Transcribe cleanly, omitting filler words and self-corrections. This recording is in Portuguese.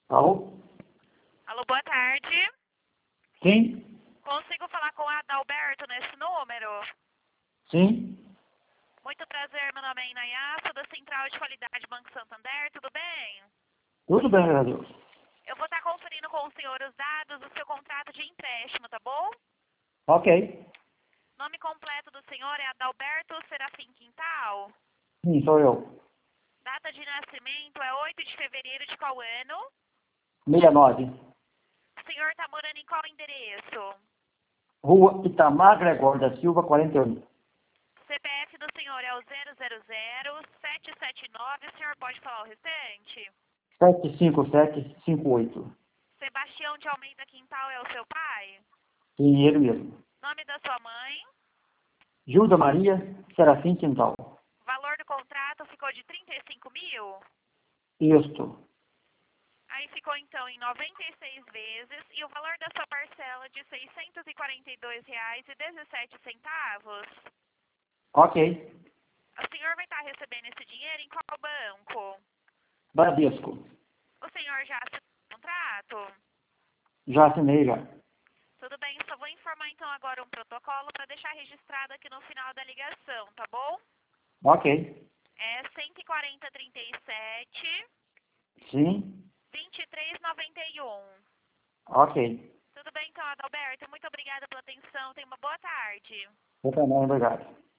Alô? Alô, boa tarde. Sim? Consigo falar com o Adalberto nesse número? Sim? Muito prazer, meu nome é Inayá, sou da Central de Qualidade Banco Santander, tudo bem? Tudo bem, graças a Deus. Eu vou estar conferindo com o senhor os dados do seu contrato de empréstimo, tá bom? Ok. Nome completo do senhor é Adalberto Serafim Quintal. Sim, sou eu. Data de nascimento é 8 de fevereiro de qual ano? 69. O senhor está morando em qual endereço? Rua Itamar Gregório da Silva, 48. CPF do senhor é o 000-779, o senhor pode falar o restante? 75758. Sebastião de Almeida Quintal é o seu pai? Sim, ele mesmo. Nome da sua mãe? Gilda Maria Serafim Quintal. Valor do contrato ficou de 35 mil? Isto. Aí ficou então em 96 vezes e o valor da sua parcela de R$ 642,17. Ok. O senhor vai estar recebendo esse dinheiro em qual banco? Bradesco. O senhor já assinou o contrato? Já assinei já. Tudo bem, só vou informar então agora um protocolo para deixar registrado aqui no final da ligação, tá bom? Ok. É 14037 Sim? 2391. Ok. Tudo bem então, Adalberto? Muito obrigada pela atenção. Tenha uma boa tarde. Eu também, obrigado.